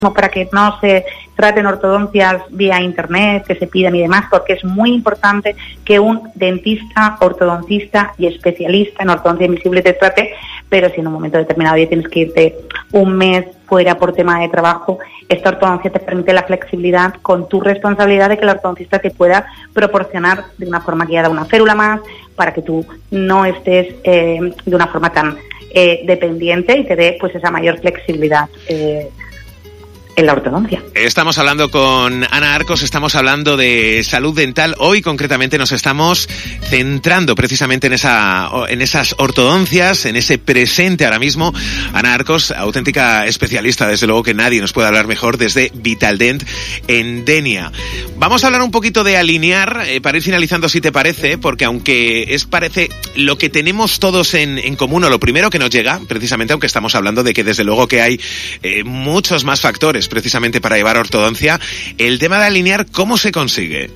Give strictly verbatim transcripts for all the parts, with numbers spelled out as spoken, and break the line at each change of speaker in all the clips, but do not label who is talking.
para que no se traten ortodoncias vía internet, que se piden y demás, porque es muy importante que un dentista, ortodoncista y especialista en ortodoncia invisible te trate, pero si en un momento determinado ya tienes que irte un mes fuera por tema de trabajo, esta ortodoncia te permite la flexibilidad con tu responsabilidad de que el ortodoncista te pueda proporcionar de una forma guiada una férula más, para que tú no estés eh, de una forma tan eh, dependiente y te dé pues esa mayor flexibilidad eh, en la ortodoncia.
Estamos hablando con Ana Arcos, estamos hablando de salud dental. Hoy concretamente nos estamos centrando precisamente en esa, en esas ortodoncias, en ese presente ahora mismo. Ana Arcos, auténtica especialista, desde luego que nadie nos puede hablar mejor desde Vitaldent en Denia. Vamos a hablar un poquito de alinear, eh, para ir finalizando si te parece, porque aunque es parece lo que tenemos todos en, en común, o lo primero que nos llega, precisamente, aunque estamos hablando de que desde luego que hay eh, muchos más factores precisamente para llevar ortodoncia, el tema de alinear, ¿cómo se consigue?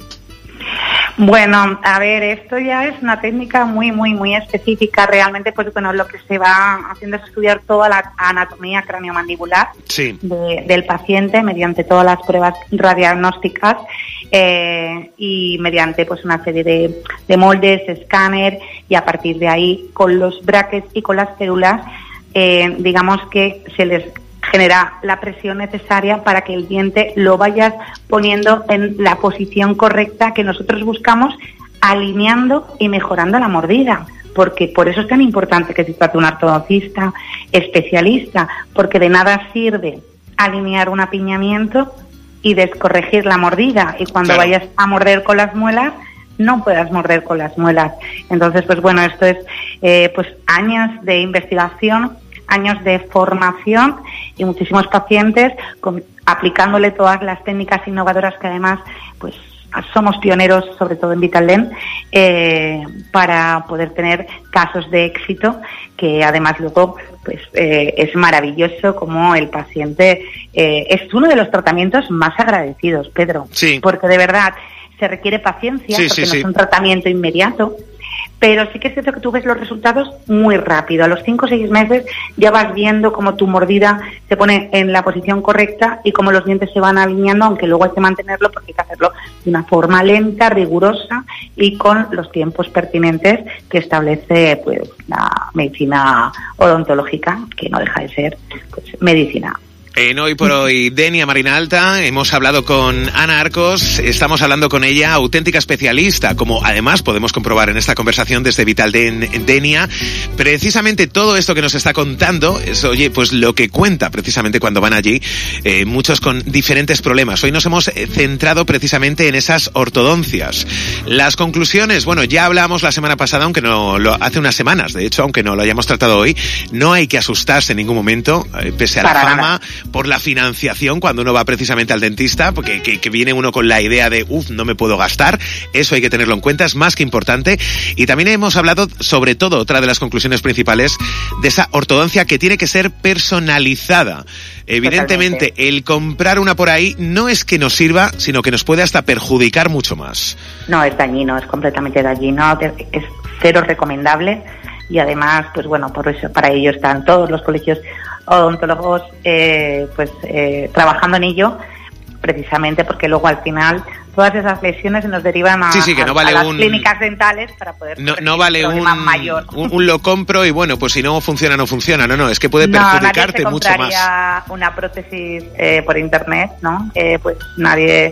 Bueno, a ver, esto ya es una técnica muy, muy, muy específica. Realmente, pues bueno, lo que se va haciendo es estudiar toda la anatomía craniomandibular
sí.
de, del paciente mediante todas las pruebas radiagnósticas eh, y mediante pues una serie de, de moldes, escáner, y a partir de ahí, con los brackets y con las férulas, eh, digamos que se les genera la presión necesaria para que el diente lo vayas poniendo en la posición correcta que nosotros buscamos, alineando y mejorando la mordida. Porque por eso es tan importante que se trate un ortodoncista especialista, porque de nada sirve alinear un apiñamiento y descorregir la mordida, y cuando claro. vayas a morder con las muelas no puedas morder con las muelas. Entonces, pues bueno, esto es eh, pues años de investigación, años de formación y muchísimos pacientes con, aplicándole todas las técnicas innovadoras que además pues somos pioneros, sobre todo en Vitaldent, eh, para poder tener casos de éxito, que además luego pues eh, es maravilloso como el paciente eh, es uno de los tratamientos más agradecidos, Pedro,
sí.
porque de verdad se requiere paciencia,
sí,
porque
sí,
no
sí.
es un tratamiento inmediato. Pero sí que es cierto que tú ves los resultados muy rápido. A los cinco o seis meses ya vas viendo cómo tu mordida se pone en la posición correcta y cómo los dientes se van alineando, aunque luego hay que mantenerlo porque hay que hacerlo de una forma lenta, rigurosa y con los tiempos pertinentes que establece pues la medicina odontológica, que no deja de ser pues, medicina.
En Hoy por Hoy, Denia Marina Alta, hemos hablado con Ana Arcos, estamos hablando con ella, auténtica especialista, como además podemos comprobar en esta conversación desde Vitaldent Denia. Precisamente todo esto que nos está contando es, oye, pues lo que cuenta precisamente cuando van allí, eh, muchos con diferentes problemas. Hoy nos hemos centrado precisamente en esas ortodoncias. Las conclusiones, bueno, ya hablamos la semana pasada, aunque no, lo, hace unas semanas, de hecho, aunque no lo hayamos tratado hoy, no hay que asustarse en ningún momento, eh, pese a la
Para
fama,
nada.
por la financiación cuando uno va precisamente al dentista, porque que, que viene uno con la idea de uff, no me puedo gastar, eso hay que tenerlo en cuenta, es más que importante. Y también hemos hablado, sobre todo, otra de las conclusiones principales, de esa ortodoncia que tiene que ser personalizada. Evidentemente, Totalmente. El comprar una por ahí no es que nos sirva, sino que nos puede hasta perjudicar mucho más.
No, es dañino, es completamente dañino, es cero recomendable. Y además, pues bueno, por eso, para ello están todos los colegios odontólogos eh, pues eh, trabajando en ello, precisamente porque luego al final todas esas lesiones se nos derivan a,
sí, sí, que no vale
a las
un...
clínicas dentales para poder
no, no vale un,
mayor.
Un, un lo compro y bueno, pues si no funciona, no funciona. No, no, es que puede perjudicarte
no,
mucho más.
Nadie se compraría una prótesis eh, por internet, ¿no? Eh, pues nadie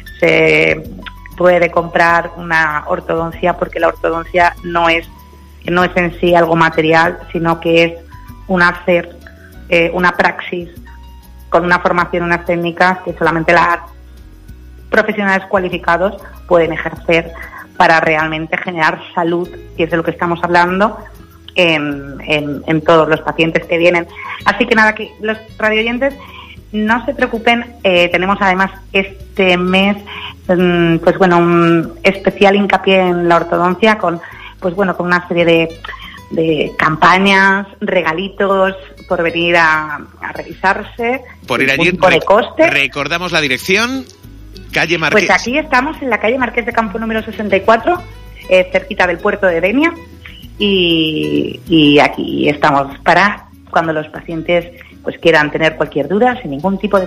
se puede comprar una ortodoncia, porque la ortodoncia no es no es en sí algo material, sino que es un hacer, eh, una praxis con una formación, unas técnicas que solamente las profesionales cualificados pueden ejercer para realmente generar salud, y es de lo que estamos hablando en, en, en todos los pacientes que vienen. Así que nada, que los radioyentes no se preocupen, eh, tenemos además este mes um, pues bueno, un especial hincapié en la ortodoncia con pues bueno, con una serie de, de campañas, regalitos por venir a, a revisarse.
Por ir allí,
de coste.
Recordamos la dirección, calle Marqués.
Pues aquí estamos en la calle Marqués de Campo número sesenta y cuatro, eh, cerquita del puerto de Denia, y, y aquí estamos para cuando los pacientes pues quieran tener cualquier duda sin ningún tipo de